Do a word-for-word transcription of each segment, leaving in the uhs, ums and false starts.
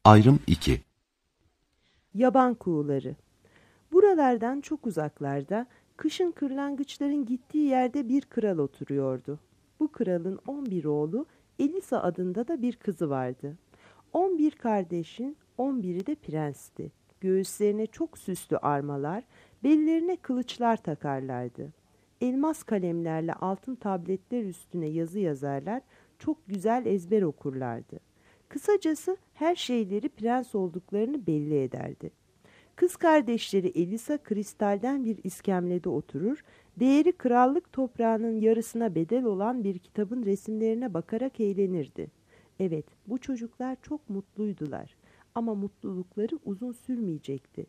Ayrım iki. Yaban kuğuları. Buralardan çok uzaklarda, kışın kırlangıçların gittiği yerde bir kral oturuyordu. Bu kralın on bir oğlu, Elisa adında da bir kızı vardı. On bir kardeşin on biri de prensti. Göğüslerine çok süslü armalar, bellerine kılıçlar takarlardı. Elmas kalemlerle altın tabletler üstüne yazı yazarlar, çok güzel ezber okurlardı. Kısacası her şeyleri prens olduklarını belli ederdi. Kız kardeşleri Elisa kristalden bir iskemlede oturur, değeri krallık toprağının yarısına bedel olan bir kitabın resimlerine bakarak eğlenirdi. Evet, bu çocuklar çok mutluydular ama mutlulukları uzun sürmeyecekti.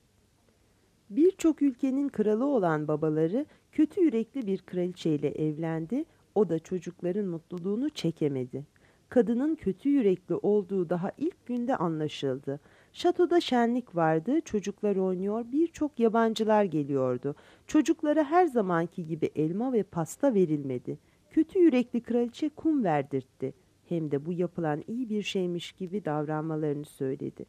Birçok ülkenin kralı olan babaları kötü yürekli bir kraliçeyle evlendi, o da çocukların mutluluğunu çekemedi. Kadının kötü yürekli olduğu daha ilk günde anlaşıldı. Şatoda şenlik vardı, çocuklar oynuyor, birçok yabancılar geliyordu. Çocuklara her zamanki gibi elma ve pasta verilmedi. Kötü yürekli kraliçe kum verdirtti. Hem de bu yapılan iyi bir şeymiş gibi davranmalarını söyledi.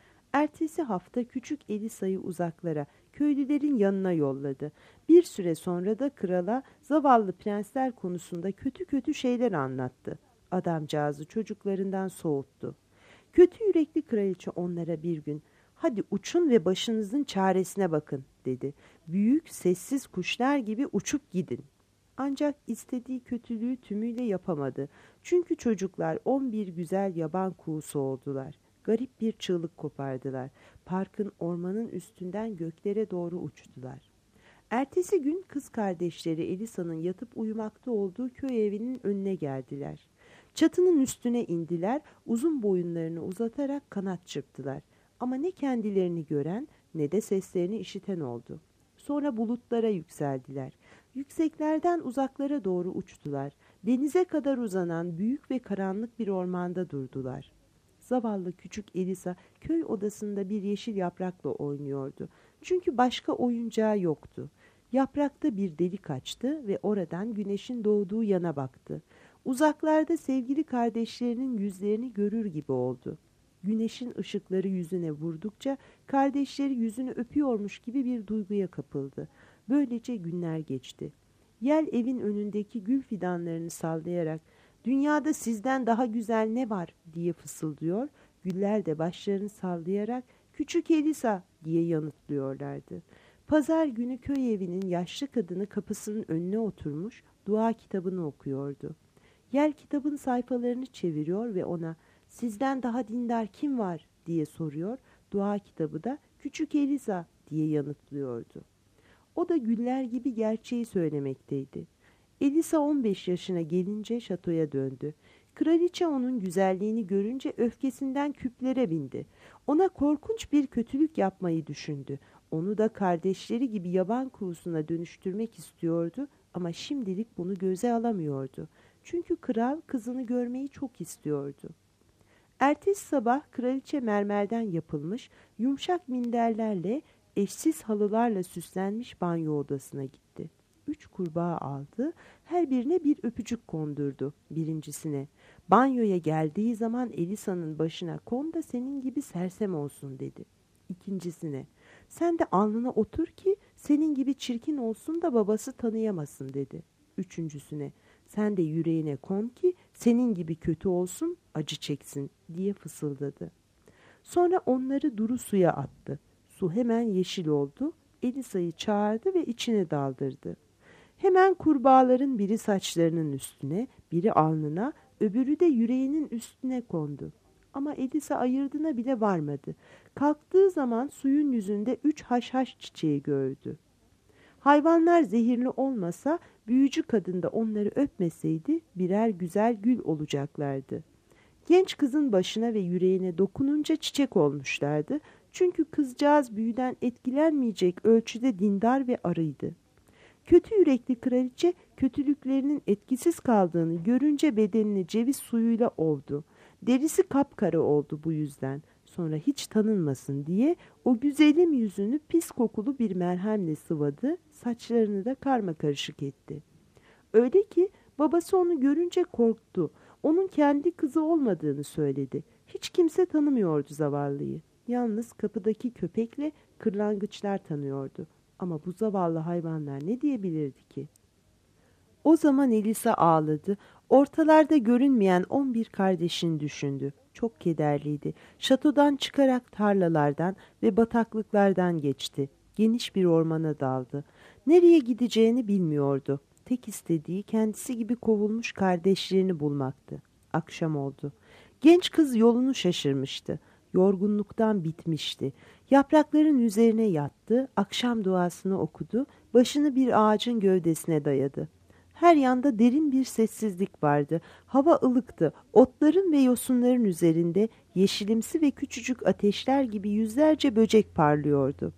Ertesi hafta küçük Elisa'yı uzaklara, köylülerin yanına yolladı. Bir süre sonra da krala zavallı prensler konusunda kötü kötü şeyler anlattı. Adamcağızı çocuklarından soğuttu. Kötü yürekli kraliçe onlara bir gün, "Hadi uçun ve başınızın çaresine bakın," dedi. "Büyük, sessiz kuşlar gibi uçup gidin." Ancak istediği kötülüğü tümüyle yapamadı. Çünkü çocuklar on bir güzel yaban kuğusu oldular. Garip bir çığlık kopardılar. Parkın, ormanın üstünden göklere doğru uçtular. Ertesi gün kız kardeşleri Elisa'nın yatıp uyumakta olduğu köy evinin önüne geldiler. Çatının üstüne indiler, uzun boyunlarını uzatarak kanat çırptılar. Ama ne kendilerini gören ne de seslerini işiten oldu. Sonra bulutlara yükseldiler. Yükseklerden uzaklara doğru uçtular. Denize kadar uzanan büyük ve karanlık bir ormanda durdular. Zavallı küçük Elisa köy odasında bir yeşil yaprakla oynuyordu. Çünkü başka oyuncağı yoktu. Yaprakta bir delik açtı ve oradan güneşin doğduğu yana baktı. Uzaklarda sevgili kardeşlerinin yüzlerini görür gibi oldu. Güneşin ışıkları yüzüne vurdukça kardeşleri yüzünü öpüyormuş gibi bir duyguya kapıldı. Böylece günler geçti. Yel evin önündeki gül fidanlarını sallayarak "Dünyada sizden daha güzel ne var?" diye fısıldıyor. Güller de başlarını sallayarak "Küçük Elisa," diye yanıtlıyorlardı. Pazar günü köy evinin yaşlı kadını kapısının önüne oturmuş dua kitabını okuyordu. Yel kitabın sayfalarını çeviriyor ve ona "Sizden daha dindar kim var?" diye soruyor. Dua kitabı da "Küçük Elisa," diye yanıtlıyordu. O da güller gibi gerçeği söylemekteydi. Elisa on beş yaşına gelince şatoya döndü. Kraliçe onun güzelliğini görünce öfkesinden küplere bindi. Ona korkunç bir kötülük yapmayı düşündü. Onu da kardeşleri gibi yaban kuğusuna dönüştürmek istiyordu ama şimdilik bunu göze alamıyordu. Çünkü kral kızını görmeyi çok istiyordu. Ertesi sabah kraliçe mermerden yapılmış yumuşak minderlerle, eşsiz halılarla süslenmiş banyo odasına gitti. Üç kurbağa aldı, her birine bir öpücük kondurdu. Birincisine, "Banyoya geldiği zaman Elisa'nın başına kon da senin gibi sersem olsun," dedi. İkincisine, "Sen de alnına otur ki senin gibi çirkin olsun da babası tanıyamasın," dedi. Üçüncüsüne, "Sen de yüreğine kon ki senin gibi kötü olsun, acı çeksin," diye fısıldadı. Sonra onları duru suya attı. Su hemen yeşil oldu. Elisa'yı çağırdı ve içine daldırdı. Hemen kurbağaların biri saçlarının üstüne, biri alnına, öbürü de yüreğinin üstüne kondu. Ama Elisa ayırdına bile varmadı. Kalktığı zaman suyun yüzünde üç haşhaş çiçeği gördü. Hayvanlar zehirli olmasa, büyücü kadın da onları öpmeseydi birer güzel gül olacaklardı. Genç kızın başına ve yüreğine dokununca çiçek olmuşlardı. Çünkü kızcağız büyüden etkilenmeyecek ölçüde dindar ve arıydı. Kötü yürekli kraliçe kötülüklerinin etkisiz kaldığını görünce bedenini ceviz suyuyla ovdu. Derisi kapkara oldu bu yüzden. Sonra hiç tanınmasın diye o güzelim yüzünü pis kokulu bir merhemle sıvadı, saçlarını da karmakarışık etti. Öyle ki babası onu görünce korktu. Onun kendi kızı olmadığını söyledi. Hiç kimse tanımıyordu zavallıyı. Yalnız kapıdaki köpekle kırlangıçlar tanıyordu. Ama bu zavallı hayvanlar ne diyebilirdi ki? O zaman Elisa ağladı. Ortalarda görünmeyen on bir kardeşini düşündü. Çok kederliydi. Şatodan çıkarak tarlalardan ve bataklıklardan geçti. Geniş bir ormana daldı. Nereye gideceğini bilmiyordu. Tek istediği kendisi gibi kovulmuş kardeşlerini bulmaktı. Akşam oldu. Genç kız yolunu şaşırmıştı. Yorgunluktan bitmişti. Yaprakların üzerine yattı, akşam duasını okudu, başını bir ağacın gövdesine dayadı. Her yanda derin bir sessizlik vardı. Hava ılıktı. Otların ve yosunların üzerinde yeşilimsi ve küçücük ateşler gibi yüzlerce böcek parlıyordu.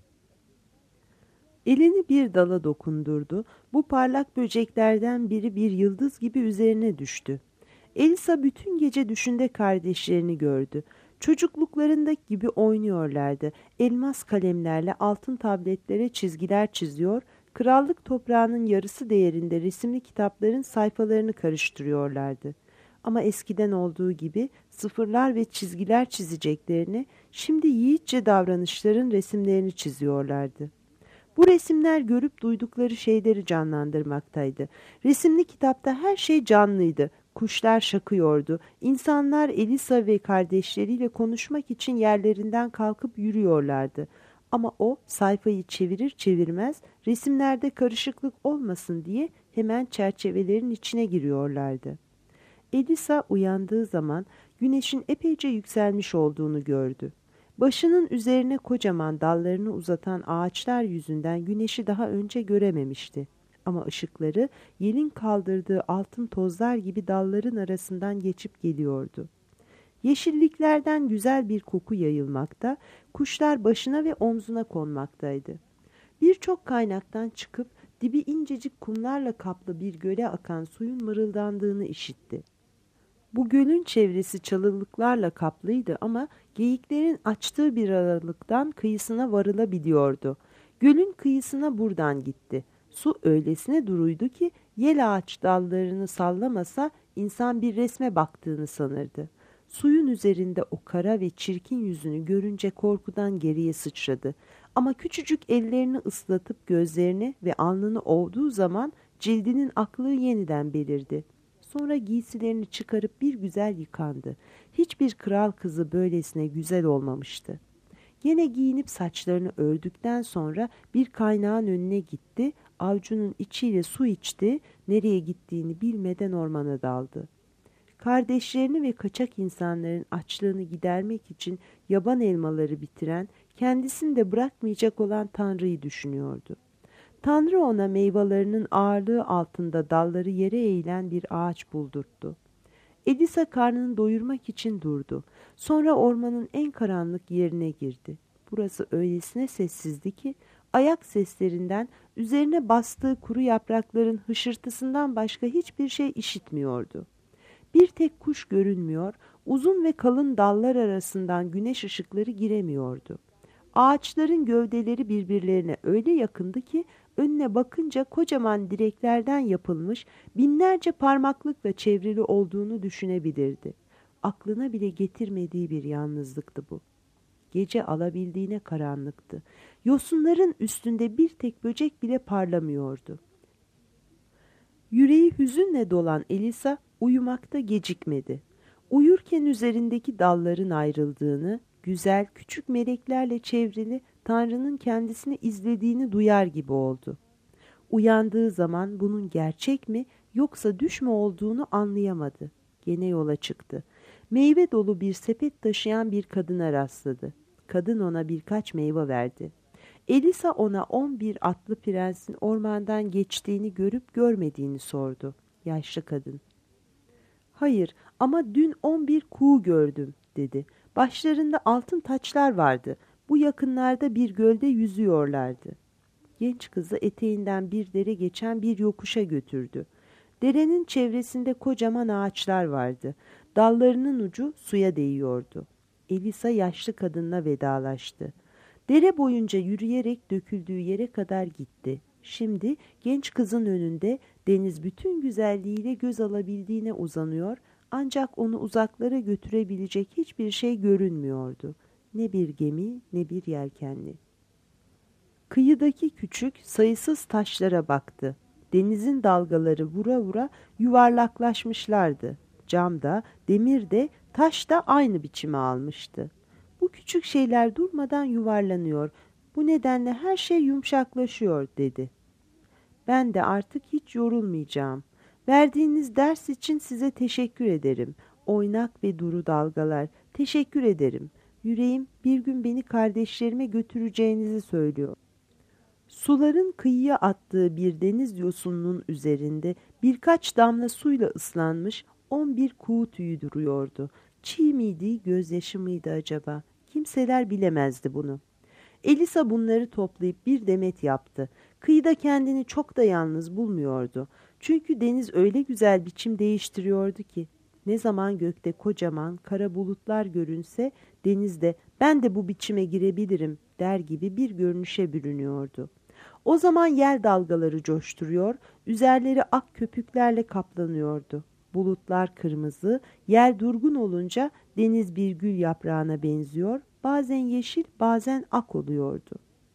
Elini bir dala dokundurdu. Bu parlak böceklerden biri bir yıldız gibi üzerine düştü. Elisa bütün gece düşünde kardeşlerini gördü. Çocukluklarındaki gibi oynuyorlardı. Elmas kalemlerle altın tabletlere çizgiler çiziyor, krallık toprağının yarısı değerinde resimli kitapların sayfalarını karıştırıyorlardı. Ama eskiden olduğu gibi sıfırlar ve çizgiler çizeceklerini, şimdi yiğitçe davranışların resimlerini çiziyorlardı. Bu resimler görüp duydukları şeyleri canlandırmaktaydı. Resimli kitapta her şey canlıydı. Kuşlar şakıyordu. İnsanlar Elisa ve kardeşleriyle konuşmak için yerlerinden kalkıp yürüyorlardı. Ama o sayfayı çevirir çevirmez resimlerde karışıklık olmasın diye hemen çerçevelerin içine giriyorlardı. Elisa uyandığı zaman güneşin epeyce yükselmiş olduğunu gördü. Başının üzerine kocaman dallarını uzatan ağaçlar yüzünden güneşi daha önce görememişti. Ama ışıkları yelin kaldırdığı altın tozlar gibi dalların arasından geçip geliyordu. Yeşilliklerden güzel bir koku yayılmakta, kuşlar başına ve omzuna konmaktaydı. Birçok kaynaktan çıkıp dibi incecik kumlarla kaplı bir göle akan suyun mırıldandığını işitti. Bu gölün çevresi çalılıklarla kaplıydı ama geyiklerin açtığı bir aralıktan kıyısına varılabiliyordu. Gölün kıyısına buradan gitti. Su öylesine duruydu ki yel ağaç dallarını sallamasa insan bir resme baktığını sanırdı. Suyun üzerinde o kara ve çirkin yüzünü görünce korkudan geriye sıçradı. Ama küçücük ellerini ıslatıp gözlerini ve alnını ovduğu zaman cildinin aklığı yeniden belirdi. Sonra giysilerini çıkarıp bir güzel yıkandı. Hiçbir kral kızı böylesine güzel olmamıştı. Yine giyinip saçlarını ördükten sonra bir kaynağın önüne gitti, avucunun içiyle su içti, nereye gittiğini bilmeden ormana daldı. Kardeşlerini ve kaçak insanların açlığını gidermek için yaban elmaları bitiren, kendisini de bırakmayacak olan Tanrı'yı düşünüyordu. Tanrı ona meyvelerinin ağırlığı altında dalları yere eğilen bir ağaç buldurttu. Elisa karnını doyurmak için durdu. Sonra ormanın en karanlık yerine girdi. Burası öylesine sessizdi ki ayak seslerinden, üzerine bastığı kuru yaprakların hışırtısından başka hiçbir şey işitmiyordu. Bir tek kuş görünmüyor, uzun ve kalın dallar arasından güneş ışıkları giremiyordu. Ağaçların gövdeleri birbirlerine öyle yakındı ki önüne bakınca kocaman direklerden yapılmış binlerce parmaklıkla çevrili olduğunu düşünebilirdi. Aklına bile getirmediği bir yalnızlıktı bu. Gece alabildiğine karanlıktı. Yosunların üstünde bir tek böcek bile parlamıyordu. Yüreği hüzünle dolan Elisa uyumakta gecikmedi. Uyurken üzerindeki dalların ayrıldığını, güzel küçük meleklerle çevrili Tanrı'nın kendisini izlediğini duyar gibi oldu. Uyandığı zaman bunun gerçek mi yoksa düş mü olduğunu anlayamadı. Gene yola çıktı. Meyve dolu bir sepet taşıyan bir kadına rastladı. Kadın ona birkaç meyve verdi. Elisa ona on bir atlı prensin ormandan geçtiğini görüp görmediğini sordu. Yaşlı kadın. Hayır ama dün on bir kuğu gördüm dedi. Başlarında altın taçlar vardı. Bu yakınlarda bir gölde yüzüyorlardı. Genç kızı eteğinden bir dere geçen bir yokuşa götürdü. Derenin çevresinde kocaman ağaçlar vardı. Dallarının ucu suya değiyordu. Elisa yaşlı kadınla vedalaştı. Dere boyunca yürüyerek döküldüğü yere kadar gitti. Şimdi genç kızın önünde deniz bütün güzelliğiyle göz alabildiğine uzanıyor, Ancak onu uzaklara götürebilecek hiçbir şey görünmüyordu. Ne bir gemi, ne bir yelkenli. Kıyıdaki küçük, sayısız taşlara baktı. Denizin dalgaları vura vura yuvarlaklaşmışlardı. Cam da, demir de, taş da aynı biçimi almıştı. Bu küçük şeyler durmadan yuvarlanıyor. Bu nedenle her şey yumuşaklaşıyor, dedi. Ben de artık hiç yorulmayacağım. Verdiğiniz ders için size teşekkür ederim. Oynak ve duru dalgalar, teşekkür ederim. Yüreğim bir gün beni kardeşlerime götüreceğinizi söylüyor. Suların kıyıya attığı bir deniz yosununun üzerinde birkaç damla suyla ıslanmış on bir kuğu tüyü duruyordu. Çiğ miydi, gözyaşı mıydı acaba? Kimseler bilemezdi bunu. Elisa bunları toplayıp bir demet yaptı. Kıyıda kendini çok da yalnız bulmuyordu. Çünkü deniz öyle güzel biçim değiştiriyordu ki. Ne zaman gökte kocaman kara bulutlar görünse denizde ben de bu biçime girebilirim der gibi bir görünüşe bürünüyordu. O zaman yel dalgaları coşturuyor, üzerleri ak köpüklerle kaplanıyordu. Bulutlar kırmızı, yel durgun olunca deniz bir gül yaprağına benziyor, bazen yeşil, bazen ak oluyordu.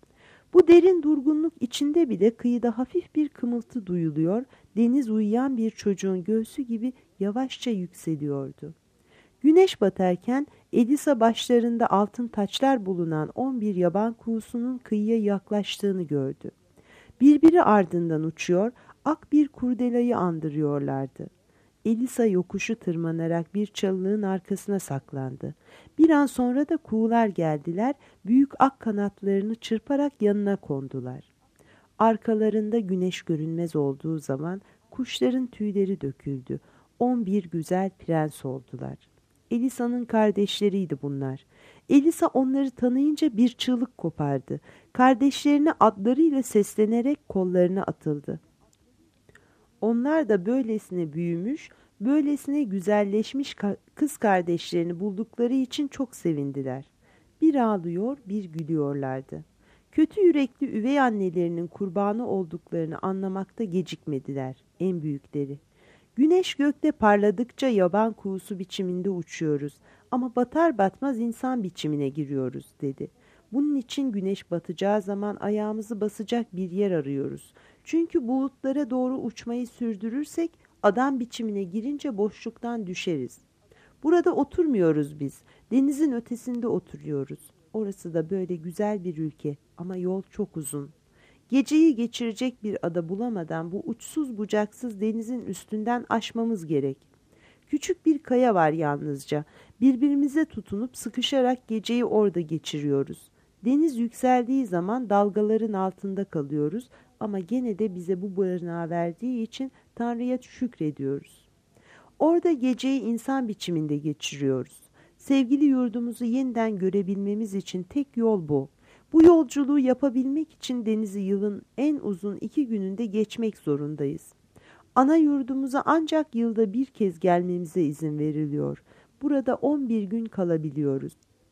Bu derin durgunluk içinde bile kıyıda hafif bir kımıltı duyuluyor, deniz uyuyan bir çocuğun göğsü gibi yavaşça yükseliyordu. Güneş batarken Elisa başlarında altın taçlar bulunan on bir yaban kuğusunun kıyıya yaklaştığını gördü. Birbiri ardından uçuyor, ak bir kurdelayı andırıyorlardı. Elisa yokuşu tırmanarak bir çalılığın arkasına saklandı. Bir an sonra da kuğular geldiler, büyük ak kanatlarını çırparak yanına kondular. Arkalarında güneş görünmez olduğu zaman kuşların tüyleri döküldü. On bir güzel prens oldular. Elisa'nın kardeşleriydi bunlar. Elisa onları tanıyınca bir çığlık kopardı. Kardeşlerine adlarıyla seslenerek kollarına atıldı. Onlar da böylesine büyümüş, böylesine güzelleşmiş kız kardeşlerini buldukları için çok sevindiler. Bir ağlıyor, bir gülüyorlardı. Kötü yürekli üvey annelerinin kurbanı olduklarını anlamakta gecikmediler, en büyükleri. Güneş gökte parladıkça yaban kuğusu biçiminde uçuyoruz ama batar batmaz insan biçimine giriyoruz, dedi. Bunun için güneş batacağı zaman ayağımızı basacak bir yer arıyoruz. Çünkü bulutlara doğru uçmayı sürdürürsek adam biçimine girince boşluktan düşeriz. Burada oturmuyoruz biz, denizin ötesinde oturuyoruz. Orası da böyle güzel bir ülke ama yol çok uzun. Geceyi geçirecek bir ada bulamadan bu uçsuz bucaksız denizin üstünden aşmamız gerek. Küçük bir kaya var yalnızca. Birbirimize tutunup sıkışarak geceyi orada geçiriyoruz. Deniz yükseldiği zaman dalgaların altında kalıyoruz ama gene de bize bu barınağı verdiği için Tanrı'ya şükrediyoruz. Orada geceyi insan biçiminde geçiriyoruz. Sevgili yurdumuzu yeniden görebilmemiz için tek yol bu. Bu yolculuğu yapabilmek için denizi yılın en uzun iki gününde geçmek zorundayız. Ana yurdumuza ancak yılda bir kez gelmemize izin veriliyor. Burada on bir gün kalabiliyoruz.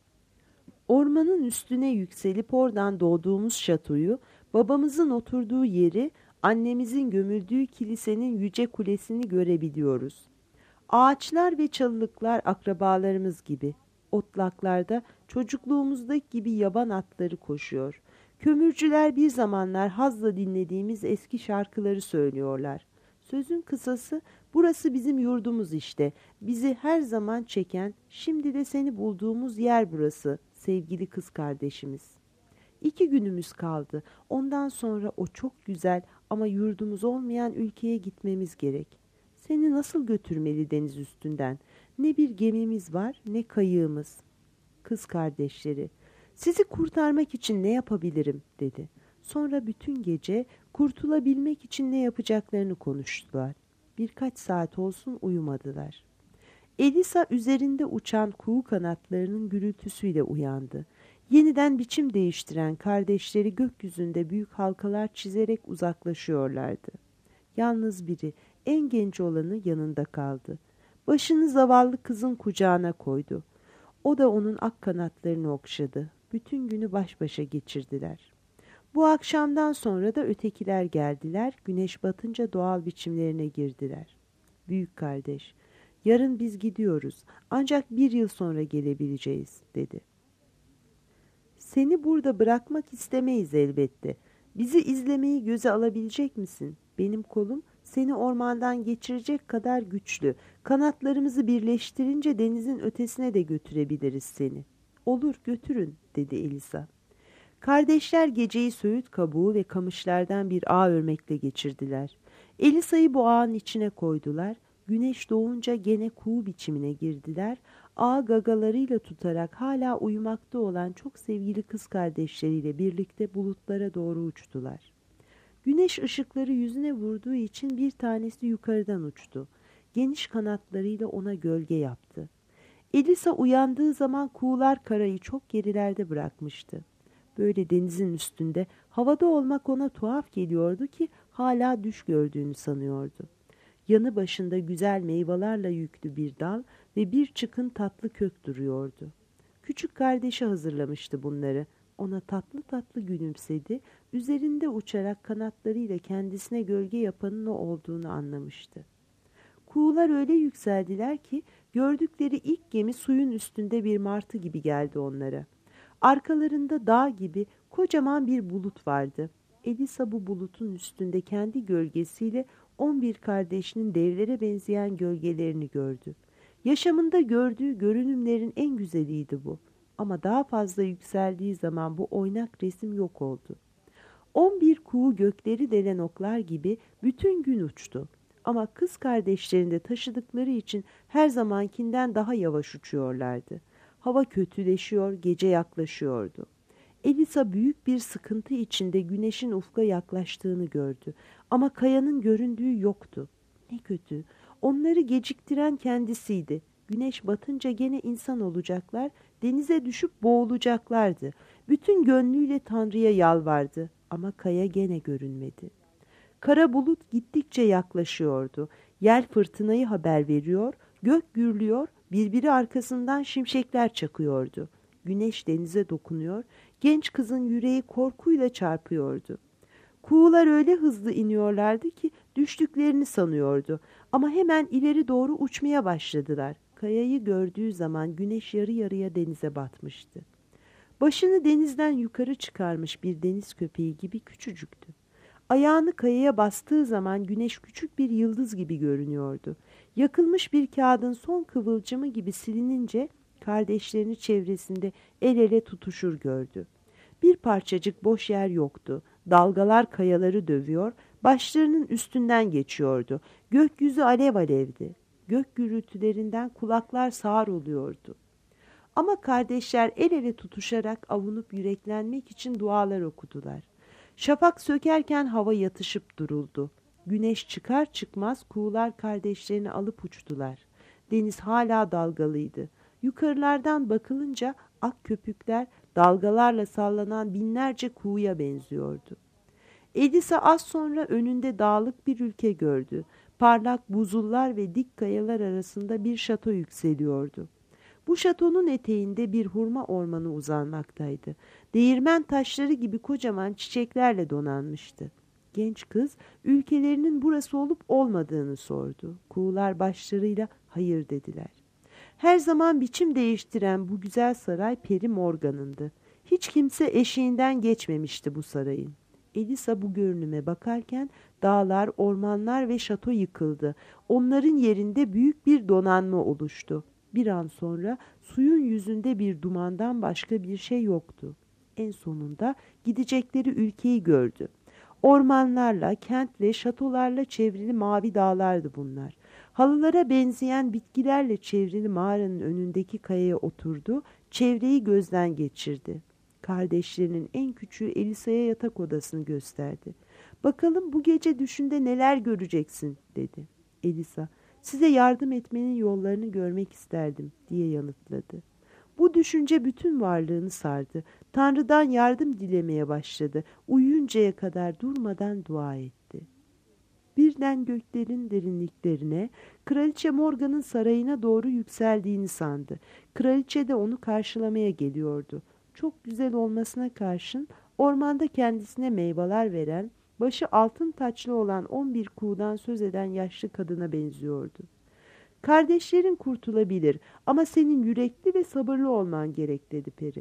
Ormanın üstüne yükselip oradan doğduğumuz şatoyu, babamızın oturduğu yeri, annemizin gömüldüğü kilisenin yüce kulesini görebiliyoruz. Ağaçlar ve çalılıklar akrabalarımız gibi. Otlaklarda çocukluğumuzdaki gibi yaban atları koşuyor. Kömürcüler bir zamanlar hazla dinlediğimiz eski şarkıları söylüyorlar. Sözün kısası burası bizim yurdumuz işte. Bizi her zaman çeken, şimdi de seni bulduğumuz yer burası sevgili kız kardeşimiz. İki günümüz kaldı. Ondan sonra o çok güzel ama yurdumuz olmayan ülkeye gitmemiz gerek. Seni nasıl götürmeli deniz üstünden? Ne bir gemimiz var ne kayığımız. Kız kardeşleri, sizi kurtarmak için ne yapabilirim dedi. Sonra bütün gece kurtulabilmek için ne yapacaklarını konuştular. Birkaç saat olsun uyumadılar. Elisa üzerinde uçan kuğu kanatlarının gürültüsüyle uyandı. Yeniden biçim değiştiren kardeşleri gökyüzünde büyük halkalar çizerek uzaklaşıyorlardı. Yalnız biri, en genç olanı yanında kaldı. Başını zavallı kızın kucağına koydu. O da onun ak kanatlarını okşadı. Bütün günü baş başa geçirdiler. Bu akşamdan sonra da ötekiler geldiler. Güneş batınca doğal biçimlerine girdiler. Büyük kardeş, Yarın biz gidiyoruz. Ancak bir yıl sonra gelebileceğiz, dedi. Seni burada bırakmak istemeyiz elbette. Bizi izlemeyi göze alabilecek misin? Benim kolum seni ormandan geçirecek kadar güçlü. Kanatlarımızı birleştirince denizin ötesine de götürebiliriz seni. Olur, götürün, dedi Elisa. Kardeşler geceyi söğüt kabuğu ve kamışlardan bir ağ örmekle geçirdiler. Elisa'yı bu ağın içine koydular. Güneş doğunca gene kuğu biçimine girdiler. Ağa gagalarıyla tutarak hala uyumakta olan çok sevgili kız kardeşleriyle birlikte bulutlara doğru uçtular. Güneş ışıkları yüzüne vurduğu için bir tanesi yukarıdan uçtu. Geniş kanatlarıyla ona gölge yaptı. Elisa uyandığı zaman kuğular karayı çok gerilerde bırakmıştı. Böyle denizin üstünde havada olmak ona tuhaf geliyordu ki hala düş gördüğünü sanıyordu. Yanı başında güzel meyvelerle yüklü bir dal ve bir çıkın tatlı kök duruyordu. Küçük kardeşi hazırlamıştı bunları. Ona tatlı tatlı gülümsedi, üzerinde uçarak kanatlarıyla kendisine gölge yapanın o olduğunu anlamıştı. Kuğular öyle yükseldiler ki gördükleri ilk gemi suyun üstünde bir martı gibi geldi onlara. Arkalarında dağ gibi kocaman bir bulut vardı. Elisa bu bulutun üstünde kendi gölgesiyle on bir kardeşinin devlere benzeyen gölgelerini gördü. Yaşamında gördüğü görünümlerin en güzeliydi bu. Ama daha fazla yükseldiği zaman bu oynak resim yok oldu. On bir kuğu gökleri delen oklar gibi bütün gün uçtu. Ama kız kardeşlerini de taşıdıkları için her zamankinden daha yavaş uçuyorlardı. Hava kötüleşiyor, gece yaklaşıyordu. Elisa büyük bir sıkıntı içinde güneşin ufka yaklaştığını gördü. Ama kayanın göründüğü yoktu. Ne kötü. Onları geciktiren kendisiydi. Güneş batınca gene insan olacaklar, denize düşüp boğulacaklardı. Bütün gönlüyle Tanrı'ya yalvardı ama kaya gene görünmedi. Kara bulut gittikçe yaklaşıyordu. Yel fırtınayı haber veriyor, gök gürlüyor, birbiri arkasından şimşekler çakıyordu. Güneş denize dokunuyor, genç kızın yüreği korkuyla çarpıyordu. Kuğular öyle hızlı iniyorlardı ki düştüklerini sanıyordu ama hemen ileri doğru uçmaya başladılar. Kayayı gördüğü zaman güneş yarı yarıya denize batmıştı. Başını denizden yukarı çıkarmış bir deniz köpeği gibi küçücüktü. Ayağını kayaya bastığı zaman güneş küçük bir yıldız gibi görünüyordu. Yakılmış bir kağıdın son kıvılcımı gibi silinince kardeşlerini çevresinde el ele tutuşur gördü. Bir parçacık boş yer yoktu. Dalgalar kayaları dövüyor, başlarının üstünden geçiyordu. Gökyüzü alev alevdi. Gök gürültülerinden kulaklar sağır oluyordu. Ama kardeşler el ele tutuşarak avunup yüreklenmek için dualar okudular. Şafak sökerken hava yatışıp duruldu. Güneş çıkar çıkmaz kuğular kardeşlerini alıp uçtular. Deniz hala dalgalıydı. Yukarılardan bakılınca ak köpükler dalgalarla sallanan binlerce kuğuya benziyordu. Elisa az sonra önünde dağlık bir ülke gördü. Parlak buzullar ve dik kayalar arasında bir şato yükseliyordu. Bu şatonun eteğinde bir hurma ormanı uzanmaktaydı. Değirmen taşları gibi kocaman çiçeklerle donanmıştı. Genç kız ülkelerinin burası olup olmadığını sordu. Kuğular başlarıyla hayır dediler. Her zaman biçim değiştiren bu güzel saray Peri Morgan'ındı. Hiç kimse eşiğinden geçmemişti bu sarayın. Elisa bu görünüme bakarken dağlar, ormanlar ve şato yıkıldı. Onların yerinde büyük bir donanma oluştu. Bir an sonra suyun yüzünde bir dumandan başka bir şey yoktu. En sonunda gidecekleri ülkeyi gördü. Ormanlarla, kentle, şatolarla çevrili mavi dağlardı bunlar. Halılara benzeyen bitkilerle çevrili mağaranın önündeki kayaya oturdu, çevreyi gözden geçirdi. Kardeşlerinin en küçüğü Elisa'ya yatak odasını gösterdi. "Bakalım bu gece düşünde neler göreceksin," dedi. Elisa, "Size yardım etmenin yollarını görmek isterdim," diye yanıtladı. Bu düşünce bütün varlığını sardı. Tanrı'dan yardım dilemeye başladı. Uyuyuncaya kadar durmadan dua etti. Birden göklerin derinliklerine, Kraliçe Morgan'ın sarayına doğru yükseldiğini sandı. Kraliçe de onu karşılamaya geliyordu. Çok güzel olmasına karşın ormanda kendisine meyveler veren, başı altın taçlı olan on bir kuğudan söz eden yaşlı kadına benziyordu. Kardeşlerin kurtulabilir ama senin yürekli ve sabırlı olman gerek dedi peri.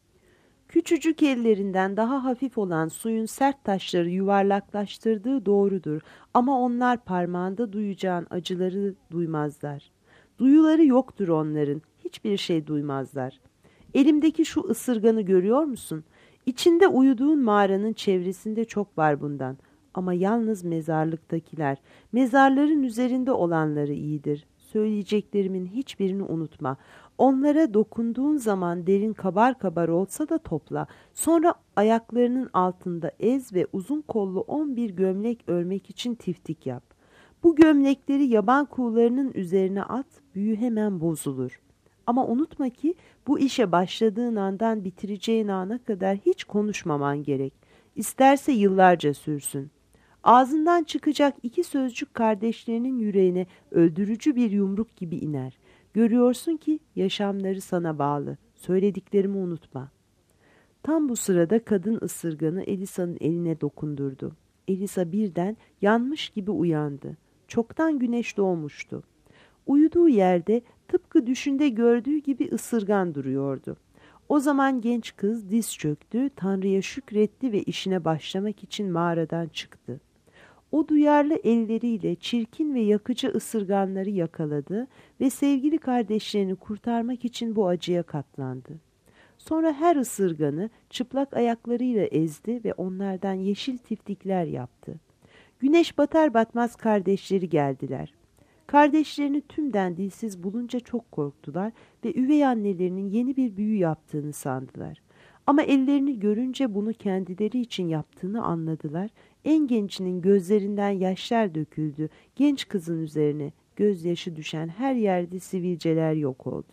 Küçücük ellerinden daha hafif olan suyun sert taşları yuvarlaklaştırdığı doğrudur ama onlar parmağında duyacağın acıları duymazlar. Duyuları yoktur onların, hiçbir şey duymazlar. Elimdeki şu ısırganı görüyor musun? İçinde uyuduğun mağaranın çevresinde çok var bundan. Ama yalnız mezarlıktakiler, mezarların üzerinde olanları iyidir. Söyleyeceklerimin hiçbirini unutma. Onlara dokunduğun zaman derin kabar kabar olsa da topla. Sonra ayaklarının altında ez ve uzun kollu on bir gömlek örmek için tiftik yap. Bu gömlekleri yaban kuğularının üzerine at, büyü hemen bozulur. Ama unutma ki bu işe başladığın andan bitireceğin ana kadar hiç konuşmaman gerek. İsterse yıllarca sürsün. Ağzından çıkacak iki sözcük kardeşlerinin yüreğine öldürücü bir yumruk gibi iner. Görüyorsun ki yaşamları sana bağlı. Söylediklerimi unutma. Tam bu sırada kadın ısırganı Elisa'nın eline dokundurdu. Elisa birden yanmış gibi uyandı. Çoktan güneş doğmuştu. Uyuduğu yerde tıpkı düşünde gördüğü gibi ısırgan duruyordu. O zaman genç kız diz çöktü, Tanrı'ya şükretti ve işine başlamak için mağaradan çıktı. O duyarlı elleriyle çirkin ve yakıcı ısırganları yakaladı ve sevgili kardeşlerini kurtarmak için bu acıya katlandı. Sonra her ısırganı çıplak ayaklarıyla ezdi ve onlardan yeşil tiftikler yaptı. Güneş batar batmaz kardeşleri geldiler. Kardeşlerini tümden dilsiz bulunca çok korktular ve üvey annelerinin yeni bir büyü yaptığını sandılar. Ama ellerini görünce bunu kendileri için yaptığını anladılar. En gencinin gözlerinden yaşlar döküldü. Genç kızın üzerine gözyaşı düşen her yerde sivilceler yok oldu.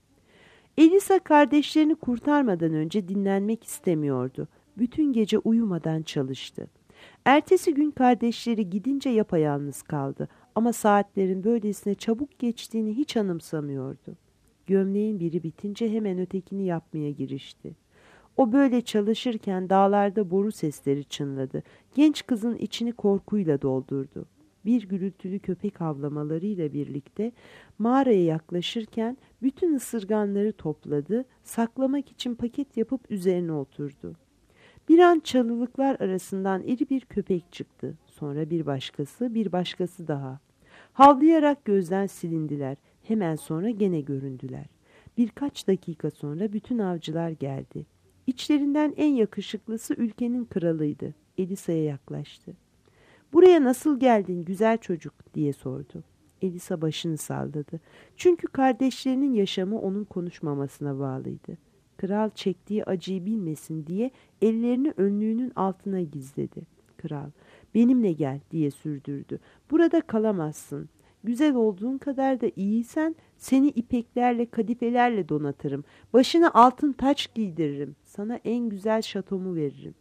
Elisa kardeşlerini kurtarmadan önce dinlenmek istemiyordu. Bütün gece uyumadan çalıştı. Ertesi gün kardeşleri gidince yapayalnız kaldı ama saatlerin böylesine çabuk geçtiğini hiç anımsamıyordu. Gömleğin biri bitince hemen ötekini yapmaya girişti. O böyle çalışırken dağlarda boru sesleri çınladı. Genç kızın içini korkuyla doldurdu. Bir gürültülü köpek havlamalarıyla birlikte mağaraya yaklaşırken bütün ısırganları topladı, saklamak için paket yapıp üzerine oturdu. Bir an çalılıklar arasından iri bir köpek çıktı. Sonra bir başkası, bir başkası daha. Havlayarak gözden silindiler. Hemen sonra gene göründüler. Birkaç dakika sonra bütün avcılar geldi. İçlerinden en yakışıklısı ülkenin kralıydı. Elisa'ya yaklaştı. "Buraya nasıl geldin güzel çocuk?" diye sordu. Elisa başını salladı. Çünkü kardeşlerinin yaşamı onun konuşmamasına bağlıydı. Kral çektiği acıyı bilmesin diye ellerini önlüğünün altına gizledi. Kral, "Benimle gel," diye sürdürdü. "Burada kalamazsın. Güzel olduğun kadar da iyiysen seni ipeklerle, kadifelerle donatırım. Başına altın taç giydiririm. Sana en güzel şatomu veririm."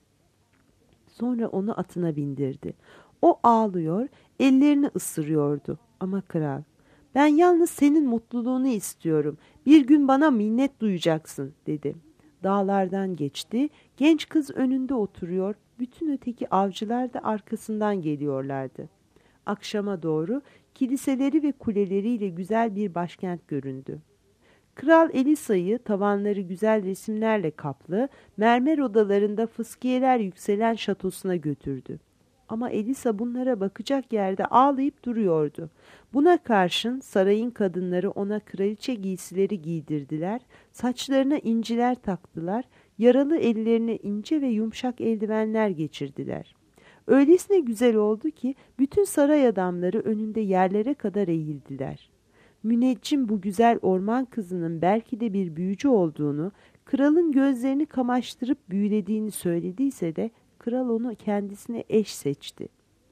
Sonra onu atına bindirdi. O ağlıyor, ellerini ısırıyordu. Ama kral, "Ben yalnız senin mutluluğunu istiyorum. Bir gün bana minnet duyacaksın," dedi. Dağlardan geçti. Genç kız önünde oturuyor. Bütün öteki avcılar da arkasından geliyorlardı. Akşama doğru kiliseleri ve kuleleriyle güzel bir başkent göründü. Kral Elisa'yı tavanları güzel resimlerle kaplı, mermer odalarında fıskiyeler yükselen şatosuna götürdü. Ama Elisa bunlara bakacak yerde ağlayıp duruyordu. Buna karşın sarayın kadınları ona kraliçe giysileri giydirdiler, saçlarına inciler taktılar, yaralı ellerine ince ve yumuşak eldivenler geçirdiler. Öylesine güzel oldu ki bütün saray adamları önünde yerlere kadar eğildiler. Müneccim bu güzel orman kızının belki de bir büyücü olduğunu, kralın gözlerini kamaştırıp büyülediğini söylediyse de kral onu kendisine eş seçti.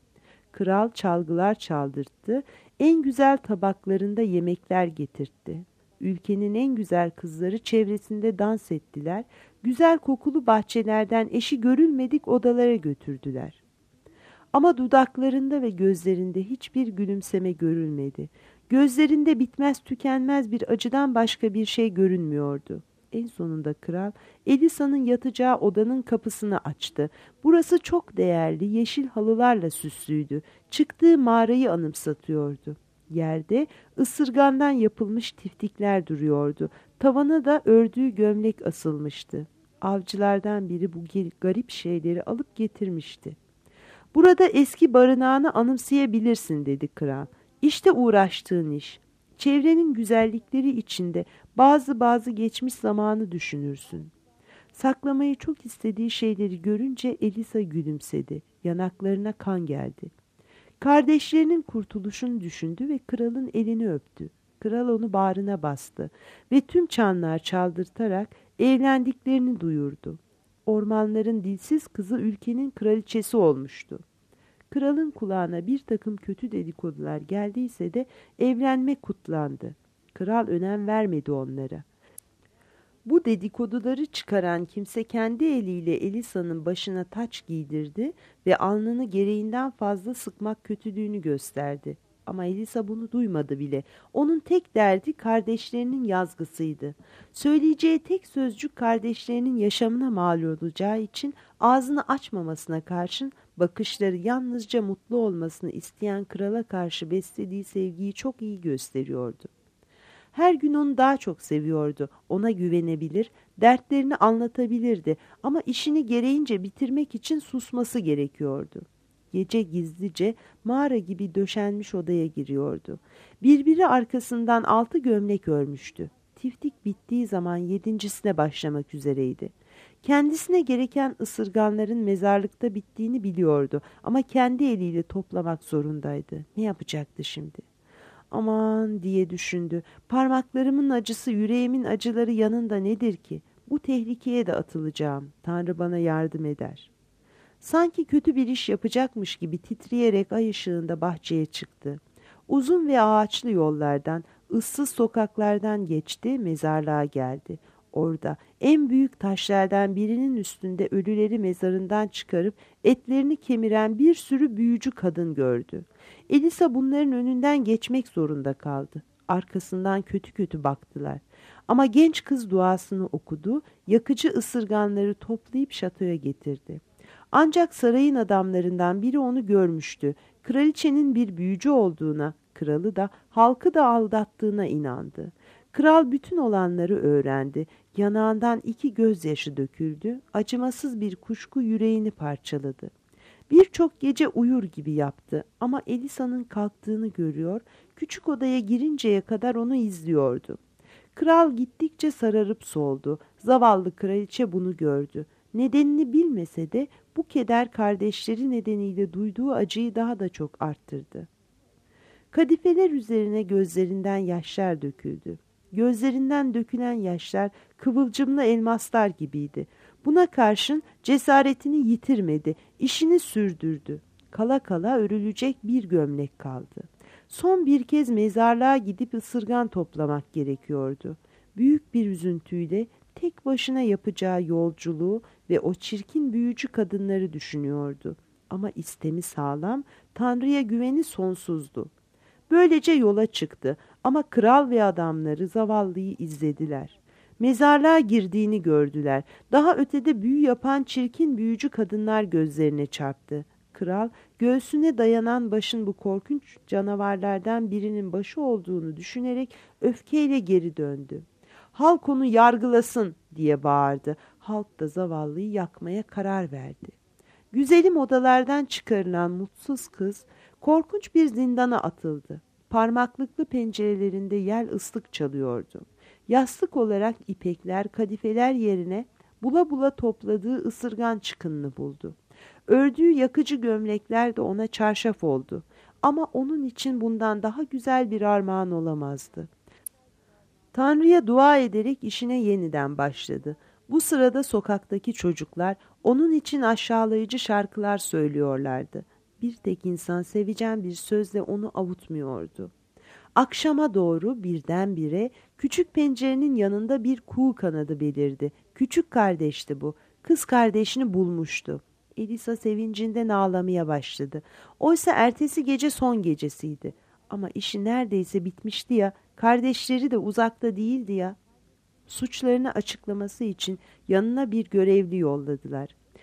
Kral çalgılar çaldırttı, en güzel tabaklarında yemekler getirtti. Ülkenin en güzel kızları çevresinde dans ettiler, güzel kokulu bahçelerden eşi görülmedik odalara götürdüler. Ama dudaklarında ve gözlerinde hiçbir gülümseme görülmedi. Gözlerinde bitmez tükenmez bir acıdan başka bir şey görünmüyordu. En sonunda kral Elisa'nın yatacağı odanın kapısını açtı. Burası çok değerli yeşil halılarla süslüydü. Çıktığı mağarayı anımsatıyordu. Yerde ısırgandan yapılmış tiftikler duruyordu. Tavana da ördüğü gömlek asılmıştı. Avcılardan biri bu garip şeyleri alıp getirmişti. "Burada eski barınağını anımsayabilirsin," dedi kral. "İşte uğraştığın iş. Çevrenin güzellikleri içinde bazı bazı geçmiş zamanı düşünürsün." Saklamayı çok istediği şeyleri görünce Elisa gülümsedi. Yanaklarına kan geldi. Kardeşlerinin kurtuluşunu düşündü ve kralın elini öptü. Kral onu bağrına bastı ve tüm çanlar çaldırtarak evlendiklerini duyurdu. Ormanların dilsiz kızı ülkenin kraliçesi olmuştu. Kralın kulağına bir takım kötü dedikodular geldiyse de evlenme kutlandı. Kral önem vermedi onlara. Bu dedikoduları çıkaran kimse kendi eliyle Elisa'nın başına taç giydirdi ve alnını gereğinden fazla sıkmak kötülüğünü gösterdi. Ama Elisa bunu duymadı bile. Onun tek derdi kardeşlerinin yazgısıydı. Söyleyeceği tek sözcük kardeşlerinin yaşamına mal olacağı için ağzını açmamasına karşın bakışları yalnızca mutlu olmasını isteyen krala karşı beslediği sevgiyi çok iyi gösteriyordu. Her gün onu daha çok seviyordu. Ona güvenebilir, dertlerini anlatabilirdi ama işini gereğince bitirmek için susması gerekiyordu. Gece gizlice mağara gibi döşenmiş odaya giriyordu. Birbiri arkasından altı gömlek örmüştü. Tiftik bittiği zaman yedincisine başlamak üzereydi. Kendisine gereken ısırganların mezarlıkta bittiğini biliyordu ama kendi eliyle toplamak zorundaydı. Ne yapacaktı şimdi? "Aman," diye düşündü. "Parmaklarımın acısı, yüreğimin acıları yanında nedir ki? Bu tehlikeye de atılacağım. Tanrı bana yardım eder." Sanki kötü bir iş yapacakmış gibi titreyerek ay ışığında bahçeye çıktı. Uzun ve ağaçlı yollardan, ıssız sokaklardan geçti, mezarlığa geldi. Orada en büyük taşlardan birinin üstünde ölüleri mezarından çıkarıp etlerini kemiren bir sürü büyücü kadın gördü. Elisa bunların önünden geçmek zorunda kaldı. Arkasından kötü kötü baktılar. Ama genç kız duasını okudu, yakıcı ısırganları toplayıp şatoya getirdi. Ancak sarayın adamlarından biri onu görmüştü. Kraliçenin bir büyücü olduğuna, kralı da halkı da aldattığına inandı. Kral bütün olanları öğrendi. Yanağından iki gözyaşı döküldü. Acımasız bir kuşku yüreğini parçaladı. Birçok gece uyur gibi yaptı ama Elisa'nın kalktığını görüyor, küçük odaya girinceye kadar onu izliyordu. Kral gittikçe sararıp soldu. Zavallı kraliçe bunu gördü. Nedenini bilmese de bu keder kardeşleri nedeniyle duyduğu acıyı daha da çok arttırdı. Kadifeler üzerine gözlerinden yaşlar döküldü. Gözlerinden dökülen yaşlar kıvılcımlı elmaslar gibiydi. Buna karşın cesaretini yitirmedi, işini sürdürdü. Kala kala örülecek bir gömlek kaldı. Son bir kez mezarlığa gidip ısırgan toplamak gerekiyordu. Büyük bir üzüntüyle tek başına yapacağı yolculuğu ve o çirkin büyücü kadınları düşünüyordu. Ama istemi sağlam, Tanrı'ya güveni sonsuzdu. Böylece yola çıktı ama kral ve adamları zavallıyı izlediler. Mezarlığa girdiğini gördüler. Daha ötede büyü yapan çirkin büyücü kadınlar gözlerine çarptı. Kral göğsüne dayanan başın bu korkunç canavarlardan birinin başı olduğunu düşünerek öfkeyle geri döndü. "Halk onu yargılasın," diye bağırdı. Halk da zavallıyı yakmaya karar verdi. Güzelim odalardan çıkarılan mutsuz kız korkunç bir zindana atıldı. Parmaklıklı pencerelerinde yel ıslık çalıyordu. Yastık olarak ipekler, kadifeler yerine bula bula topladığı ısırgan çıkınını buldu. Ördüğü yakıcı gömlekler de ona çarşaf oldu. Ama onun için bundan daha güzel bir armağan olamazdı. Tanrı'ya dua ederek işine yeniden başladı. Bu sırada sokaktaki çocuklar onun için aşağılayıcı şarkılar söylüyorlardı. Bir tek insan sevecen bir sözle onu avutmuyordu. Akşama doğru birdenbire küçük pencerenin yanında bir kuğu kanadı belirdi. Küçük kardeşti bu. Kız kardeşini bulmuştu. Elisa sevincinden ağlamaya başladı. Oysa ertesi gece son gecesiydi. Ama işi neredeyse bitmişti ya, kardeşleri de uzakta değildi ya. Suçlarını açıklaması için yanına bir görevli yolladılar.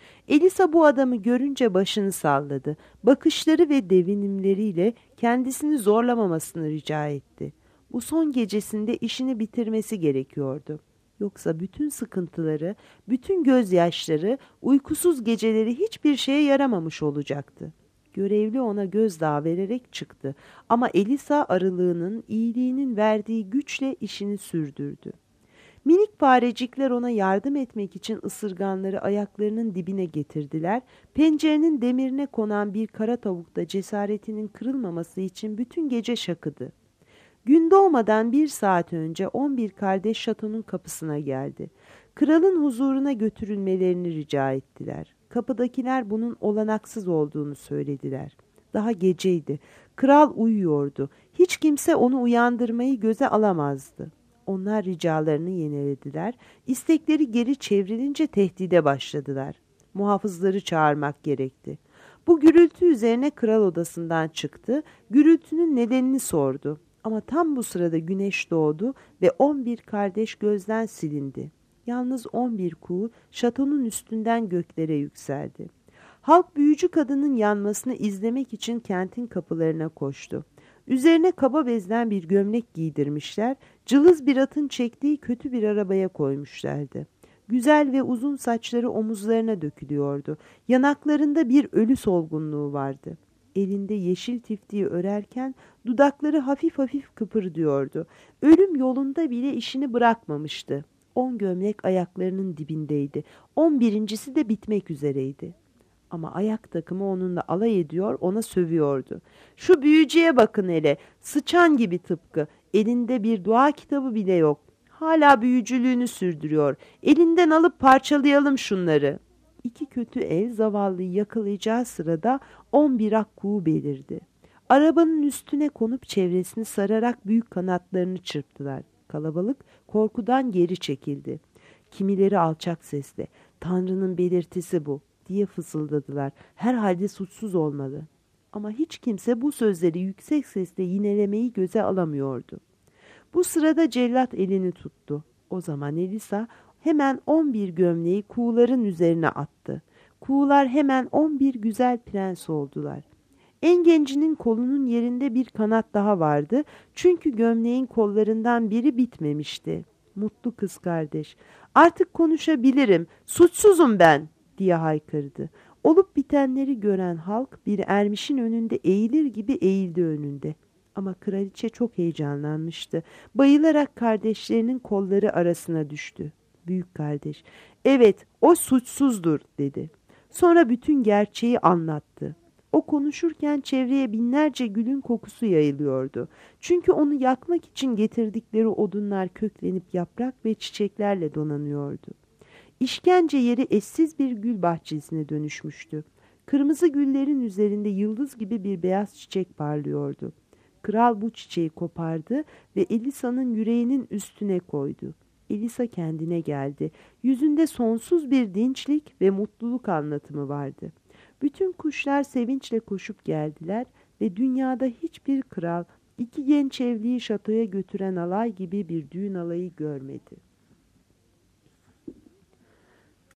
Elisa bu adamı görünce başını salladı. Bakışları ve devinimleriyle kendisini zorlamamasını rica etti. Bu son gecesinde işini bitirmesi gerekiyordu. Yoksa bütün sıkıntıları, bütün gözyaşları, uykusuz geceleri hiçbir şeye yaramamış olacaktı. Görevli ona gözdağı vererek çıktı ama Elisa arılığının, iyiliğinin verdiği güçle işini sürdürdü. Minik farecikler ona yardım etmek için ısırganları ayaklarının dibine getirdiler. Pencerenin demirine konan bir kara tavuk da cesaretinin kırılmaması için bütün gece şakıdı. Gün doğmadan bir saat önce on bir kardeş şatonun kapısına geldi. Kralın huzuruna götürülmelerini rica ettiler. Kapıdakiler bunun olanaksız olduğunu söylediler. Daha geceydi. Kral uyuyordu. Hiç kimse onu uyandırmayı göze alamazdı. Onlar ricalarını yenilediler. İstekleri geri çevrilince tehdide başladılar. Muhafızları çağırmak gerekti. Bu gürültü üzerine kral odasından çıktı. Gürültünün nedenini sordu. Ama tam bu sırada güneş doğdu ve on bir kardeş gözden silindi. Yalnız on bir kuğu şatonun üstünden göklere yükseldi. Halk büyücü kadının yanmasını izlemek için kentin kapılarına koştu. Üzerine kaba bezden bir gömlek giydirmişler, cılız bir atın çektiği kötü bir arabaya koymuşlardı. Güzel ve uzun saçları omuzlarına dökülüyordu. Yanaklarında bir ölü solgunluğu vardı. Elinde yeşil tiftiği örerken dudakları hafif hafif kıpırdıyordu. Ölüm yolunda bile işini bırakmamıştı. On gömlek ayaklarının dibindeydi. On birincisi de bitmek üzereydi. Ama ayak takımı onunla alay ediyor, ona sövüyordu. Şu büyücüye bakın hele, sıçan gibi tıpkı. Elinde bir dua kitabı bile yok. Hala büyücülüğünü sürdürüyor. Elinden alıp parçalayalım şunları. İki kötü el zavallıyı yakalayacağı sırada on bir ak kuğu belirdi. Arabanın üstüne konup çevresini sararak büyük kanatlarını çırptılar. Kalabalık korkudan geri çekildi. Kimileri alçak sesle, "Tanrı'nın belirtisi bu," diye fısıldadılar. Herhalde suçsuz olmalı. Ama hiç kimse bu sözleri yüksek sesle yinelemeyi göze alamıyordu. Bu sırada cellat elini tuttu. O zaman Elisa hemen on bir gömleği kuğuların üzerine attı. Kuğular hemen on bir güzel prens oldular. En gencinin kolunun yerinde bir kanat daha vardı. Çünkü gömleğin kollarından biri bitmemişti. Mutlu kız kardeş, "Artık konuşabilirim, suçsuzum ben," diye haykırdı. Olup bitenleri gören halk bir ermişin önünde eğilir gibi eğildi önünde. Ama kraliçe çok heyecanlanmıştı. Bayılarak kardeşlerinin kolları arasına düştü. Büyük kardeş, "Evet, o suçsuzdur," dedi. Sonra bütün gerçeği anlattı. O konuşurken çevreye binlerce gülün kokusu yayılıyordu. Çünkü onu yakmak için getirdikleri odunlar köklenip yaprak ve çiçeklerle donanıyordu. İşkence yeri eşsiz bir gül bahçesine dönüşmüştü. Kırmızı güllerin üzerinde yıldız gibi bir beyaz çiçek parlıyordu. Kral bu çiçeği kopardı ve Elisa'nın yüreğinin üstüne koydu. Elisa kendine geldi. Yüzünde sonsuz bir dinçlik ve mutluluk anlatımı vardı. Bütün kuşlar sevinçle koşup geldiler ve dünyada hiçbir kral iki genç evliyi şatoya götüren alay gibi bir düğün alayı görmedi.